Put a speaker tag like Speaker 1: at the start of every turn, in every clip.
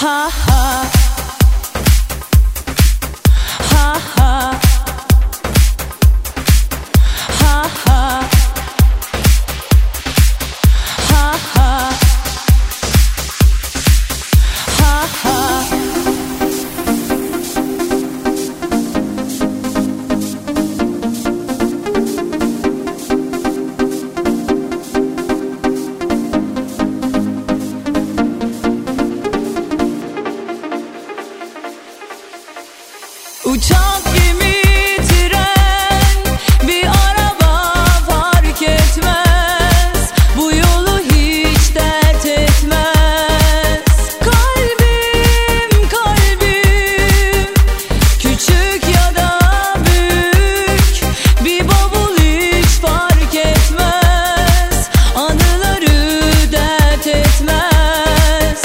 Speaker 1: Ha ha. Ha ha. Ha ha. Ha ha. Ha ha. Uçak, gemi, tren, bir araba fark etmez. Bu yolu hiç dert etmez. Kalbim, kalbim, küçük ya da büyük, bir bavul hiç fark etmez. Anıları dert etmez.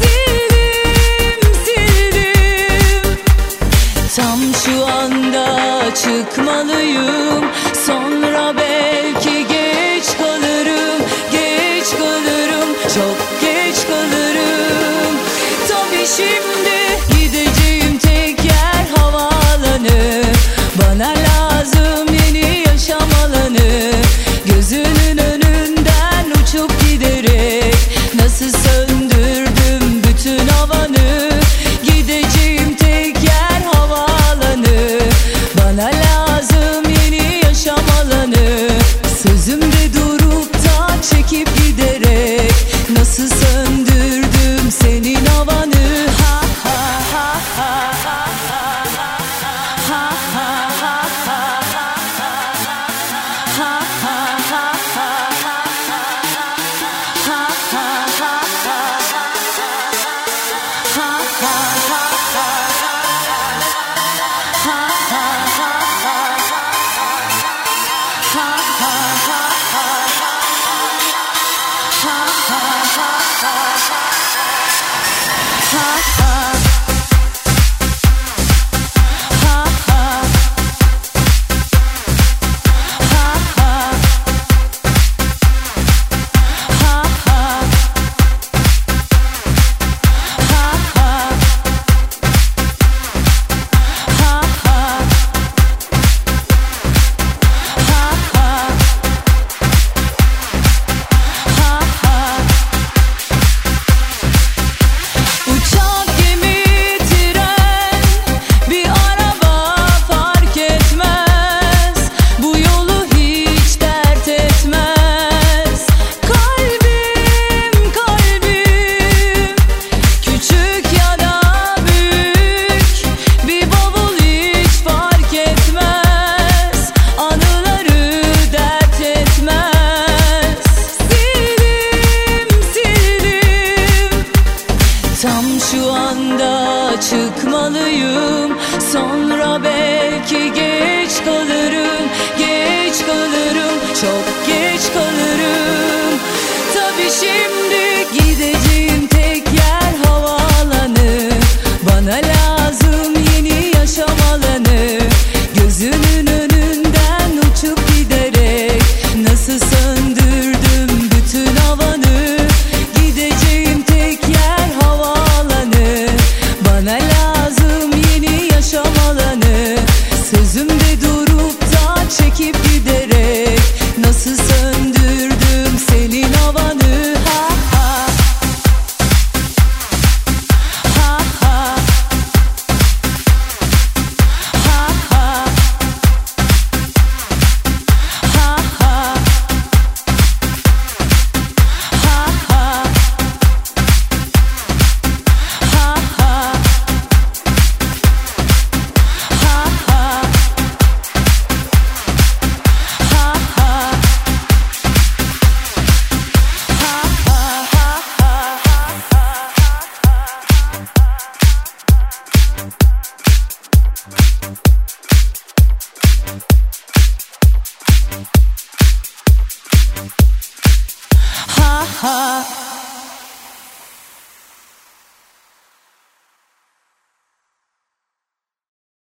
Speaker 1: Sildim, tam şu anda çıkmalıyım. Sonra belki geç kalırım, geç kalırım, çok geç kalırım. Tabii şimdi gideceğim tek yer havaalanı. Bana lazım yeni yaşam alanı. Gözünün önünden uçup giderek nasıl söndürdüm bütün havanı. Gideceğim tek yer havaalanı. Bana lazım yeni yaşam alanı. Sözümde durup da çekip giderek nasıl söndürdüm senin havanı. Ha ha ha ha ha ha ha ha ha çıkmalıyım. Sonra belki geç kalırım, geç kalırım, çok geç kalırım. Tabii şimdi gideceğim tek yer havaalanı. Bana lazım yeni yaşam alanı. Gözünün önünden uçup giderek nasıl söndürdüm bütün havanı. Gideceğim tek yer havaalanı. Bana lazım yeni yaşam alanı. Sözümde durup da çekip giderek nasıl söndürdüm senin havanı. Ha ha. Ha ha. Ha ha. Ha ha. Ha ha. Ha ha.
Speaker 2: Ha ha.